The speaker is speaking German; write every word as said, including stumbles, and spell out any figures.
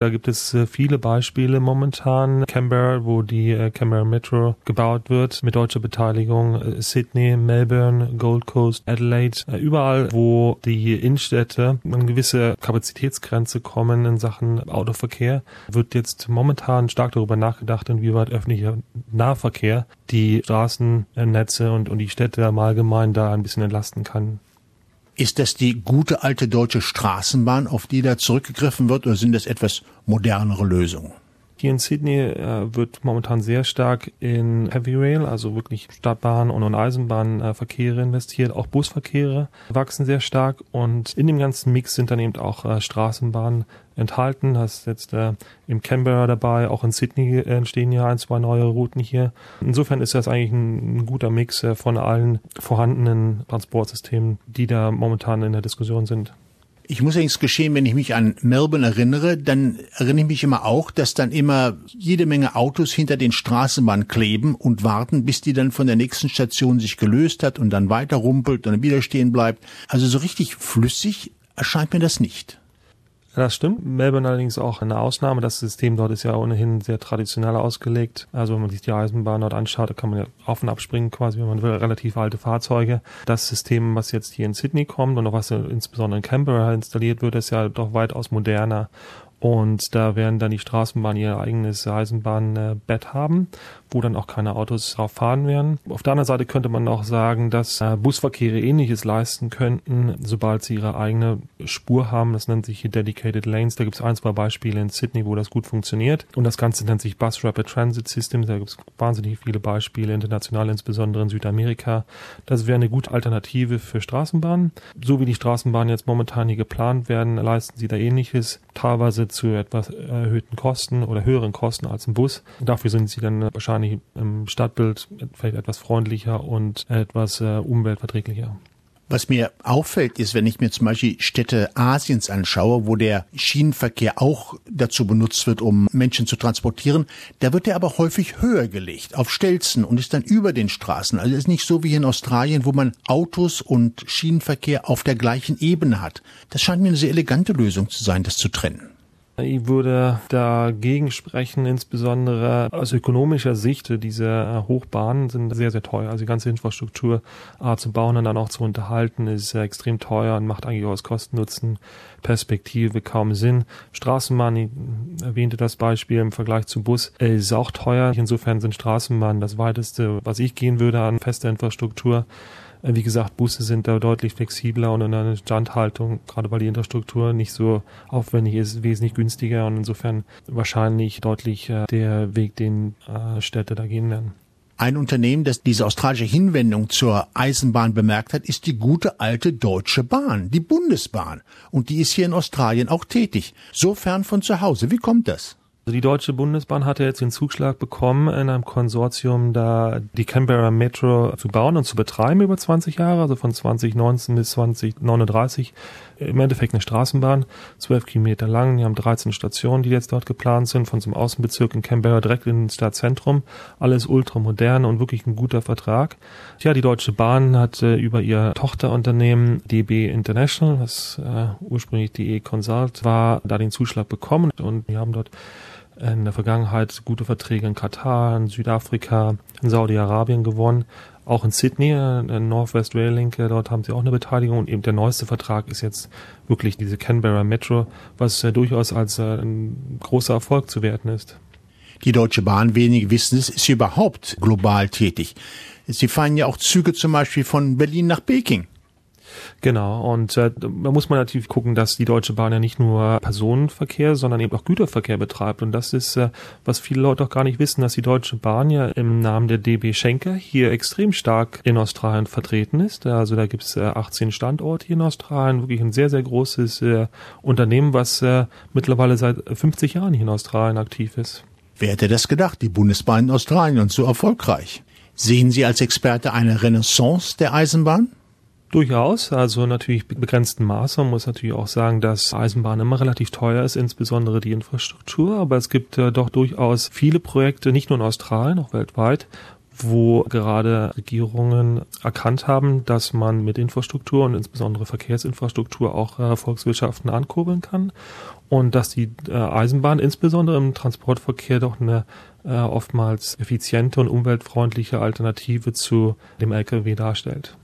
Da gibt es äh, viele Beispiele momentan. Canberra, wo die äh, Canberra Metro gebaut wird, mit deutscher Beteiligung. Äh, Sydney, Melbourne, Gold Coast, Adelaide. Äh, überall, wo die Innenstädte an eine gewisse Kapazitätsgrenze kommen in Sachen Autoverkehr, wird jetzt momentan stark darüber nachgedacht, inwieweit öffentlicher Nahverkehr die Straßennetze und, und die Städte im Allgemeinen da ein bisschen entlasten kann. Ist das die gute alte deutsche Straßenbahn, auf die da zurückgegriffen wird, oder sind das etwas modernere Lösungen? Hier in Sydney äh, wird momentan sehr stark in Heavy Rail, also wirklich Stadtbahn- und, und Eisenbahnverkehre investiert. Auch Busverkehre wachsen sehr stark und in dem ganzen Mix sind dann eben auch äh, Straßenbahnen enthalten. Das ist jetzt äh, in Canberra dabei, auch in Sydney äh, entstehen ja ein, zwei neue Routen hier. Insofern ist das eigentlich ein, ein guter Mix äh, von allen vorhandenen Transportsystemen, die da momentan in der Diskussion sind. Ich muss allerdings gestehen, wenn ich mich an Melbourne erinnere, dann erinnere ich mich immer auch, dass dann immer jede Menge Autos hinter den Straßenbahnen kleben und warten, bis die dann von der nächsten Station sich gelöst hat und dann weiter rumpelt und dann wieder stehen bleibt. Also so richtig flüssig erscheint mir das nicht. Das stimmt. Melbourne allerdings auch eine Ausnahme. Das System dort ist ja ohnehin sehr traditionell ausgelegt. Also wenn man sich die Eisenbahn dort anschaut, da kann man ja auf und abspringen quasi, wenn man will, relativ alte Fahrzeuge. Das System, was jetzt hier in Sydney kommt und auch was insbesondere in Canberra installiert wird, ist ja doch weitaus moderner. Und da werden dann die Straßenbahnen ihr eigenes Eisenbahnbett haben, wo dann auch keine Autos drauf fahren werden. Auf der anderen Seite könnte man auch sagen, dass Busverkehre Ähnliches leisten könnten, sobald sie ihre eigene Spur haben. Das nennt sich hier Dedicated Lanes. Da gibt es ein, zwei Beispiele in Sydney, wo das gut funktioniert. Und das Ganze nennt sich Bus Rapid Transit System. Da gibt es wahnsinnig viele Beispiele, international, insbesondere in Südamerika. Das wäre eine gute Alternative für Straßenbahnen. So wie die Straßenbahnen jetzt momentan hier geplant werden, leisten sie da Ähnliches. Teilweise zu etwas erhöhten Kosten oder höheren Kosten als ein Bus. Dafür sind sie dann wahrscheinlich im Stadtbild vielleicht etwas freundlicher und etwas äh, umweltverträglicher. Was mir auffällt, ist, wenn ich mir zum Beispiel Städte Asiens anschaue, wo der Schienenverkehr auch dazu benutzt wird, um Menschen zu transportieren, da wird der aber häufig höher gelegt, auf Stelzen und ist dann über den Straßen. Also es ist nicht so wie in Australien, wo man Autos und Schienenverkehr auf der gleichen Ebene hat. Das scheint mir eine sehr elegante Lösung zu sein, das zu trennen. Ich würde dagegen sprechen, insbesondere aus ökonomischer Sicht. Diese Hochbahnen sind sehr, sehr teuer. Also die ganze Infrastruktur äh, zu bauen und dann auch zu unterhalten, ist äh, extrem teuer und macht eigentlich aus Kosten-Nutzen-Perspektive kaum Sinn. Straßenbahn, ich erwähnte das Beispiel im Vergleich zu Bus, äh, ist auch teuer. Insofern sind Straßenbahnen das weiteste, was ich gehen würde an fester Infrastruktur. Wie gesagt, Busse sind da deutlich flexibler und in einer Instandhaltung, gerade weil die Infrastruktur nicht so aufwendig ist, wesentlich günstiger und insofern wahrscheinlich deutlich äh, der Weg, den äh, Städte da gehen werden. Ein Unternehmen, das diese australische Hinwendung zur Eisenbahn bemerkt hat, ist die gute alte Deutsche Bahn, die Bundesbahn. Und die ist hier in Australien auch tätig, so fern von zu Hause. Wie kommt das? Also die Deutsche Bundesbahn hatte jetzt den Zuschlag bekommen, in einem Konsortium da die Canberra Metro zu bauen und zu betreiben über zwanzig Jahre, also von zwanzig neunzehn bis zwanzig neununddreißig. Im Endeffekt eine Straßenbahn, zwölf Kilometer lang. Die haben dreizehn Stationen, die jetzt dort geplant sind, von so einem Außenbezirk in Canberra direkt in das Stadtzentrum. Alles ultramodern und wirklich ein guter Vertrag. Ja, die Deutsche Bahn hat äh, über ihr Tochterunternehmen D B International, was äh, ursprünglich D E Consult war, da den Zuschlag bekommen und die haben dort in der Vergangenheit gute Verträge in Katar, in Südafrika, in Saudi-Arabien gewonnen. Auch in Sydney, in Northwest Rail Link, dort haben sie auch eine Beteiligung. Und eben der neueste Vertrag ist jetzt wirklich diese Canberra Metro, was äh, durchaus als äh, ein großer Erfolg zu werten ist. Die Deutsche Bahn, wenige wissen es, ist überhaupt global tätig. Sie fahren ja auch Züge zum Beispiel von Berlin nach Peking. Genau, und äh, da muss man natürlich gucken, dass die Deutsche Bahn ja nicht nur Personenverkehr, sondern eben auch Güterverkehr betreibt. Und das ist, äh, was viele Leute auch gar nicht wissen, dass die Deutsche Bahn ja im Namen der D B Schenker hier extrem stark in Australien vertreten ist. Also da gibt es äh, achtzehn Standorte hier in Australien, wirklich ein sehr, sehr großes äh, Unternehmen, was äh, mittlerweile seit fünfzig Jahren hier in Australien aktiv ist. Wer hätte das gedacht, die Bundesbahn in Australien und so erfolgreich? Sehen Sie als Experte eine Renaissance der Eisenbahn? Durchaus, also natürlich begrenzten Maße. Man muss natürlich auch sagen, dass Eisenbahn immer relativ teuer ist, insbesondere die Infrastruktur. Aber es gibt äh, doch durchaus viele Projekte, nicht nur in Australien, auch weltweit, wo gerade Regierungen erkannt haben, dass man mit Infrastruktur und insbesondere Verkehrsinfrastruktur auch äh, Volkswirtschaften ankurbeln kann und dass die äh, Eisenbahn insbesondere im Transportverkehr doch eine äh, oftmals effiziente und umweltfreundliche Alternative zu dem L K W darstellt.